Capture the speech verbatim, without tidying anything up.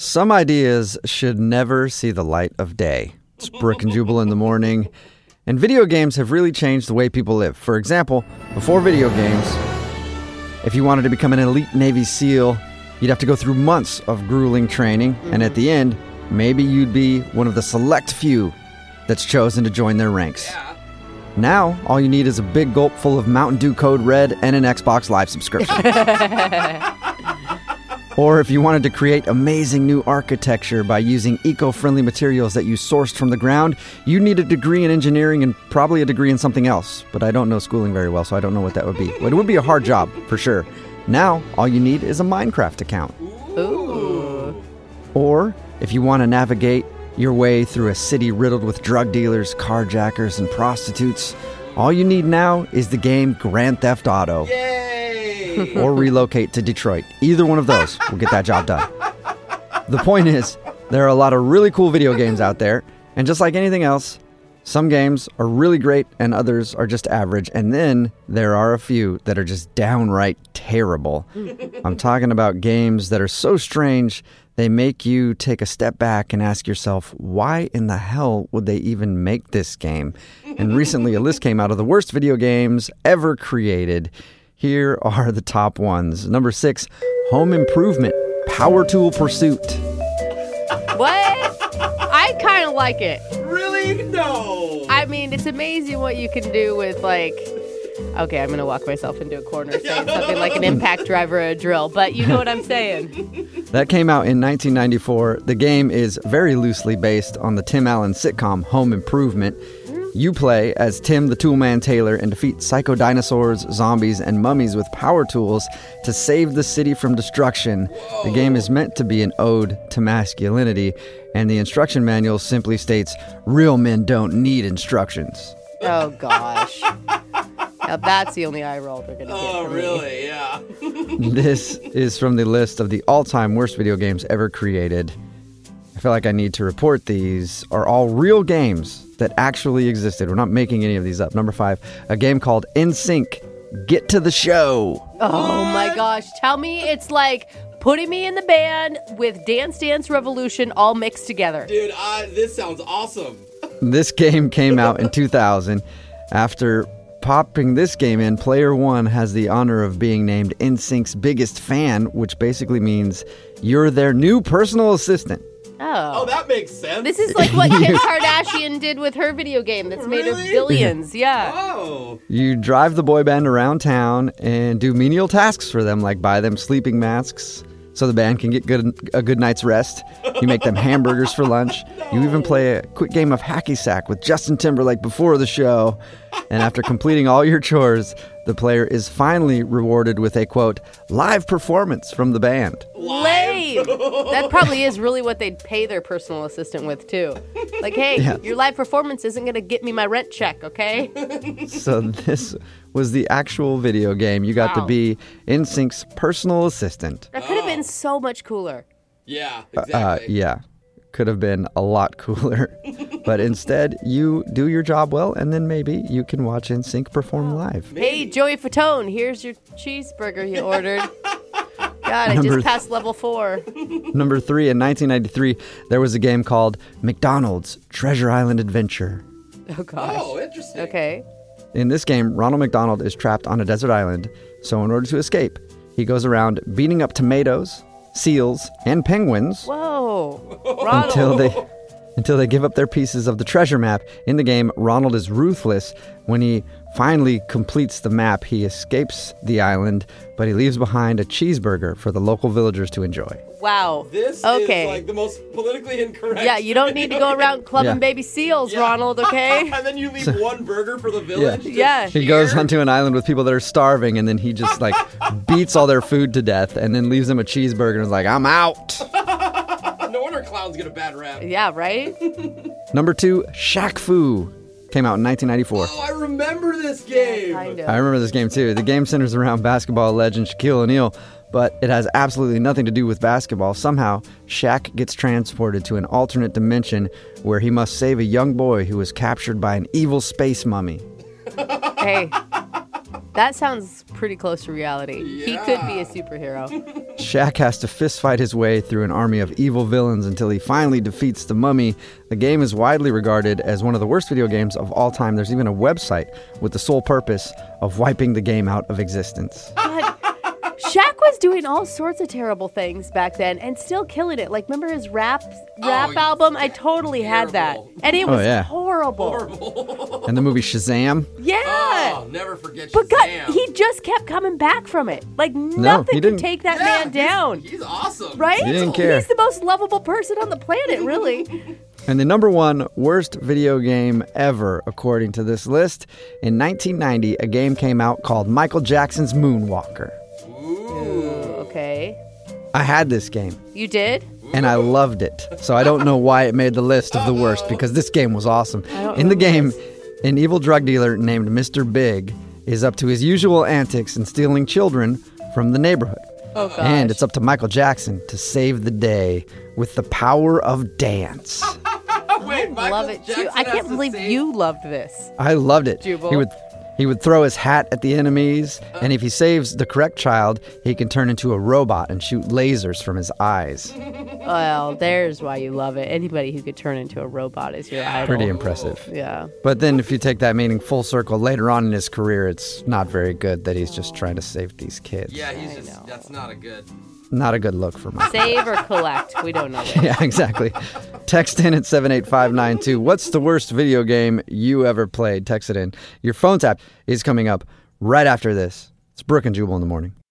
Some ideas should never see the light of day. It's Brooke and Jubal in the morning. And video games have really changed the way people live. For example, before video games, if you wanted to become an elite Navy SEAL, you'd have to go through months of grueling training. And at the end, maybe you'd be one of the select few that's chosen to join their ranks. Yeah. Now, all you need is a big gulp full of Mountain Dew Code Red and an Xbox Live subscription. Or if you wanted to create amazing new architecture by using eco-friendly materials that you sourced from the ground, you need a degree in engineering and probably a degree in something else. But I don't know schooling very well, so I don't know what that would be. But it would be a hard job, for sure. Now, all you need is a Minecraft account. Ooh. Or if you want to navigate your way through a city riddled with drug dealers, carjackers, and prostitutes, all you need now is the game Grand Theft Auto. Yay! Or relocate to Detroit. Either one of those will get that job done. The point is, there are a lot of really cool video games out there, and just like anything else, some games are really great and others are just average, and then there are a few that are just downright terrible. I'm talking about games that are so strange they make you take a step back and ask yourself, why in the hell would they even make this game? And recently a list came out of the worst video games ever created. Here are the top ones. Number six, Home Improvement, Power Tool Pursuit. What? I kind of like it. Really? No. I mean, it's amazing what you can do with, like... Okay, I'm going to walk myself into a corner saying something like an impact driver or a drill, but you know what I'm saying. That came out in nineteen ninety-four. The game is very loosely based on the Tim Allen sitcom Home Improvement. You play as Tim the Toolman Taylor and defeat psycho dinosaurs, zombies, and mummies with power tools to save the city from destruction. Whoa. The game is meant to be an ode to masculinity, and the instruction manual simply states, real men don't need instructions. Oh, gosh. Now that's the only eye roll they're going to get. Oh, from really? me. Yeah. This is from the list of the all-time worst video games ever created. I feel like I need to report these are all real games that actually existed. We're not making any of these up. Number five, a game called N Sync, Get to the Show. Oh, my gosh. Tell me it's like putting me in the band with Dance Dance Revolution all mixed together. Dude, I, this sounds awesome. This game came out in two thousand. After popping this game in, player one has the honor of being named N Sync's biggest fan, which basically means you're their new personal assistant. Oh. Oh, that makes sense. This is like what Kim Kardashian did with her video game that's made Really? of billions. Yeah. Oh. You drive the boy band around town and do menial tasks for them, like buy them sleeping masks so the band can get good a good night's rest. You make them hamburgers for lunch. No. You even play a quick game of hacky sack with Justin Timberlake before the show. And after completing all your chores, the player is finally rewarded with a, quote, live performance from the band. Lame. That probably is really what they'd pay their personal assistant with, too. Like, hey, Yeah. your live performance isn't going to get me my rent check, okay? So this was the actual video game. You got Wow. to be N Sync's personal assistant. That could have been so much cooler. Yeah, Uh, exactly. yeah, could have been a lot cooler. But instead, you do your job well, and then maybe you can watch N Sync perform live. Hey, Joey Fatone, here's your cheeseburger you ordered. God, I Number just passed level four. Number three, in nineteen ninety-three, there was a game called McDonald's Treasure Island Adventure. Oh, gosh. Oh, interesting. Okay. In this game, Ronald McDonald is trapped on a desert island, so in order to escape, he goes around beating up tomatoes, seals, and penguins Whoa. Ronald. until they until they give up their pieces of the treasure map. In the game, Ronald is ruthless. When he finally completes the map, he escapes the island, but he leaves behind a cheeseburger for the local villagers to enjoy. Wow. This okay. is like the most politically incorrect. Yeah, you don't need to go around clubbing Yeah. baby seals, Yeah. Ronald, okay? And then you leave one burger for the village. to Yeah. He goes share? onto an island with people that are starving, and then he just like beats all their food to death, and then leaves them a cheeseburger and is like, I'm out. No wonder clowns get a bad rap. Yeah, right? Number two, Shaq Fu. Came out in nineteen ninety-four. Oh, I remember this game. Kind I of. remember this game too. The game centers around basketball legend Shaquille O'Neal, but it has absolutely nothing to do with basketball. Somehow, Shaq gets transported to an alternate dimension where he must save a young boy who was captured by an evil space mummy. Hey, that sounds pretty close to reality. Yeah. He could be a superhero. Shaq has to fist fight his way through an army of evil villains until he finally defeats the Mummy. The game is widely regarded as one of the worst video games of all time. There's even a website with the sole purpose of wiping the game out of existence. God. Shaq was doing all sorts of terrible things back then and still killing it. Like, remember his rap rap Oh, album? I totally had that. terrible. And it Oh, was yeah. horrible. Horrible. And the movie Shazam? Yeah. Oh, never forget But God, Shazam. he just kept coming back from it. Like, nothing he could didn't. take that Yeah, man he's- down. He's, awesome. Right? He didn't care. He's the most lovable person on the planet, really. And the number one worst video game ever, according to this list, in nineteen ninety, a game came out called Michael Jackson's Moonwalker. Ooh. Okay. I had this game, You did? and I loved it. So I don't know why it made the list of the worst, because this game was awesome. don't In the remember game, an evil drug dealer named Mister Big is up to his usual antics in stealing children from the neighborhood. Oh, gosh. And it's up to Michael Jackson to save the day with the power of dance. Wait, I Michael love it, too. Jackson I has can't to believe save- you loved this. I loved it. Jubal. He would he would throw his hat at the enemies, and if he saves the correct child, he can turn into a robot and shoot lasers from his eyes. Well, there's why you love it. Anybody who could turn into a robot is your idol. Pretty impressive. Yeah. But then if you take that meaning full circle, later on in his career, it's not very good that he's just trying to save these kids. Yeah, he's I just, know. that's not a good. Not a good look for Mike. Save or collect. We don't know. Which. Yeah, exactly. Text in at seven eight five nine two. What's the worst video game you ever played? Text it in. Your phone tap is coming up right after this. It's Brooke and Jubal in the morning.